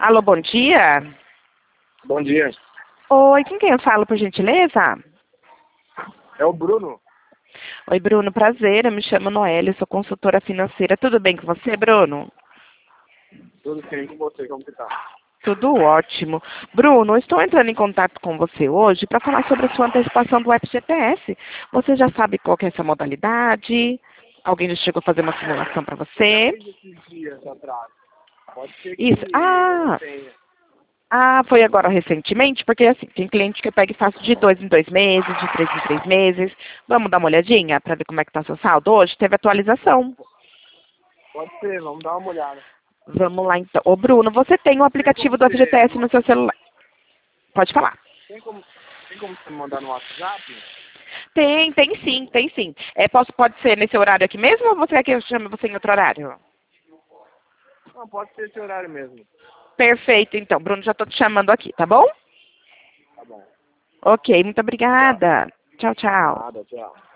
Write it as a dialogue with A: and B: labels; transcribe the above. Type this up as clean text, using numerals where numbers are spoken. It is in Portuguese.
A: Alô, bom dia.
B: Bom dia.
A: Oi, com quem eu falo, por gentileza?
B: É o Bruno.
A: Oi, Bruno, prazer. Eu me chamo Noelle, sou consultora financeira. Tudo bem com você, Bruno?
B: Tudo bem com você, como que tá?
A: Tudo ótimo. Bruno, eu estou entrando em contato com você hoje para falar sobre a sua antecipação do FGTS. Você já sabe qual que é essa modalidade? Alguém já chegou a fazer uma simulação para você?
B: Fiz esses dias atrás. Pode ser que
A: Isso.
B: eu não tenha.
A: Foi agora recentemente? Porque assim, tem cliente que pega e faz de 2 em 2 meses, de 3 em 3 meses. Vamos dar uma olhadinha para ver como é que está seu saldo? Hoje teve atualização.
B: Pode ser, vamos dar uma olhada.
A: Vamos lá então. Ô Bruno, você tem o aplicativo do FGTS no seu celular? Pode falar.
B: Tem como você me mandar no WhatsApp?
A: Tem sim, tem sim. Pode ser nesse horário aqui mesmo ou você quer que eu chame você em outro horário?
B: Não, pode ser esse horário mesmo.
A: Perfeito, então. Bruno, já estou te chamando aqui, tá bom?
B: Tá bom.
A: Ok, muito
B: Tchau.
A: obrigada. Tchau, tchau.
B: Nada, tchau.